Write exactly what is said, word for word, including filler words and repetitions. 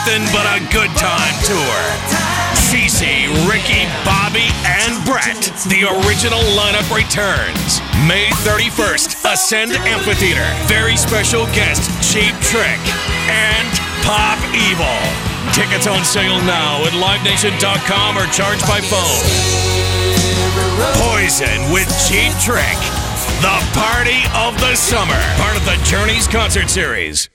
Nothing But a Good Time Tour. Cece, Ricky, Bobby, and Brett. The original lineup returns. May thirty-first, Ascend Amphitheater. Very special guest, Cheap Trick. And Pop Evil. Tickets on sale now at live nation dot com or charged by phone. Poison with Cheap Trick. The party of the summer. Part of the Journeys concert series.